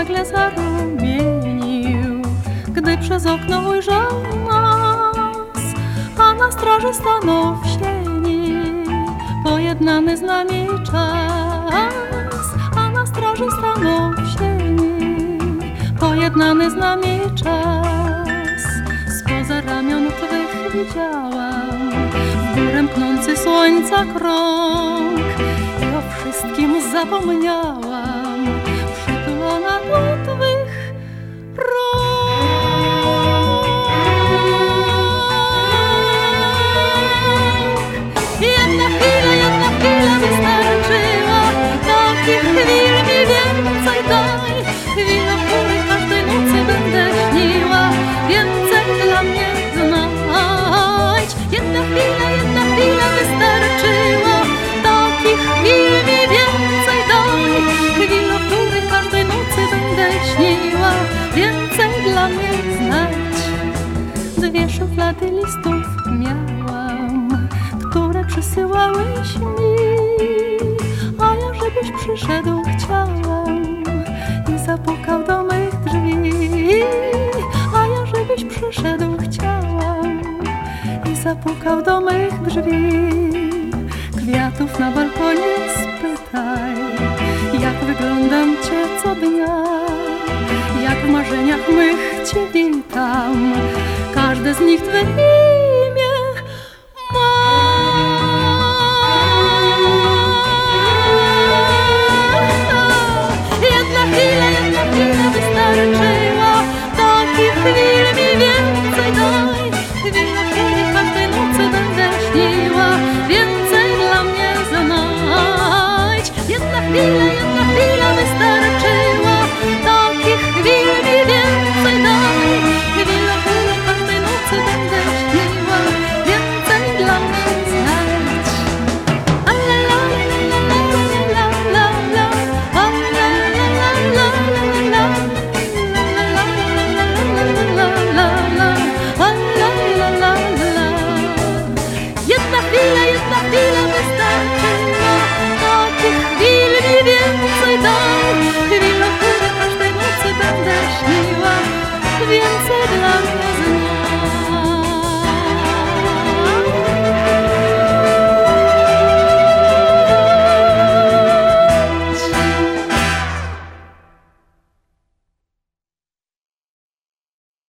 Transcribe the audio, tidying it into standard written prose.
nagle zarumienił, gdy przez okno ujrzał nas, a na straży stanął w sieni pojednany z nami czas, a na straży stanął w sieni pojednany z nami czas. Spoza ramion twych widziałam w górę pnący słońca krąg i o wszystkim zapomniałam, przytulona do twych rąk. Jedna chwila wystarczyła, takich chwil mi więcej daj. Chwila, w której każdej nocy będę śniła, więcej dla mnie znajdź. Jedna chwila wystarczyła, takich chwil mi więcej daj. Chwila, w której każdej nocy będę śniła, więcej dla mnie znajdź. Dwie szuflady listów miałam, które przysyłałeś mi, a ja żebyś przyszedł chciałam i zapukał do mych drzwi, a ja żebyś przyszedł chciałam i zapukał do mych drzwi. Kwiatów na balkonie spytaj, jak wyglądam cię co dnia, jak w marzeniach mych cię witam, każde z nich twe imię ma. Jedna chwila wystarczyła, takich chwil mi więcej daj. Chwila, w której każdej nocy będę śniła, więcej dla mnie znajdź. Jedna chwila wystarczyła, takich chwil mi więcej daj. Chwila, w której każdej nocy będę śniła, więcej dla mnie znajdź. A la la la la la la la la, jedna chwila wystarczyła, takich chwil mi więcej daj. Chwila, w której każdej nocy będę śniła, więcej dla mnie.